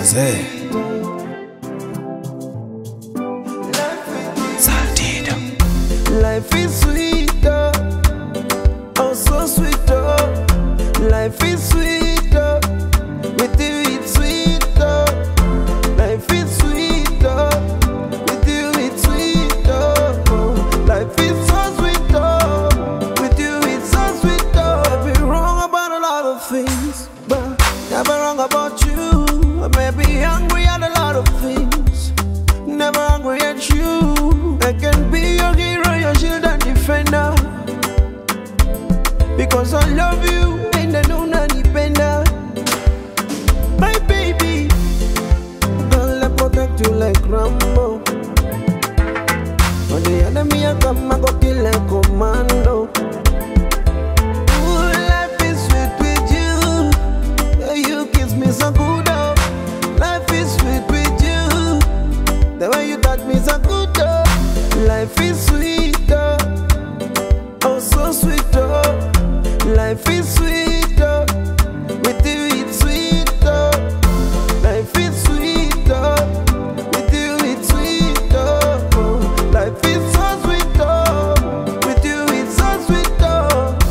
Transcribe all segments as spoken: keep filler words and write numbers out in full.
Mazee Salted. Life is sweeter, oh so sweeter. Life is sweeter, with you it's sweeter. Life is sweeter, with you it's sweeter. Life is so sweeter, with you it's so sweeter. I've been wrong about a lot of things, but never wrong about you. I may be angry at a lot of things, never angry at you. I can be your hero, your shield and defender, because I love you and I don't depend. My baby, girl, I protect you like Rambo. When the enemy I come, I go kill like commando. Ooh, life is sweet with you. Yeah, you kiss me so good, oh. Life is sweet with you. The way you touch me so good, oh. Life is sweeter, oh so sweeter. Life is sweeter, with you it's sweeter. Life is sweeter, with you it's sweeter. Life is so sweeter, with you it's so sweeter.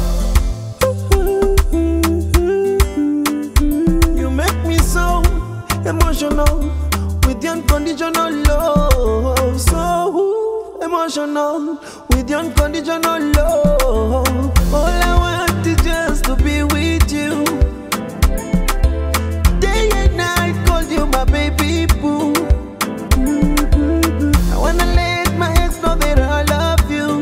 You make me so emotional with your unconditional love. So emotional with your unconditional love. All I want is just to be with you. Day and night, call you my baby boo. I wanna let my ex know that I love you.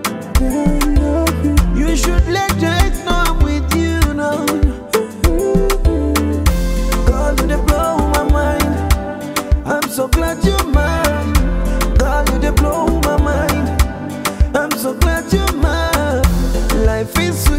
You should let your ex know I'm with you now. Girl, you dey blow my mind. I'm so glad you're mine. Girl, you dey blow my mind. I'm so glad you're mine. Life is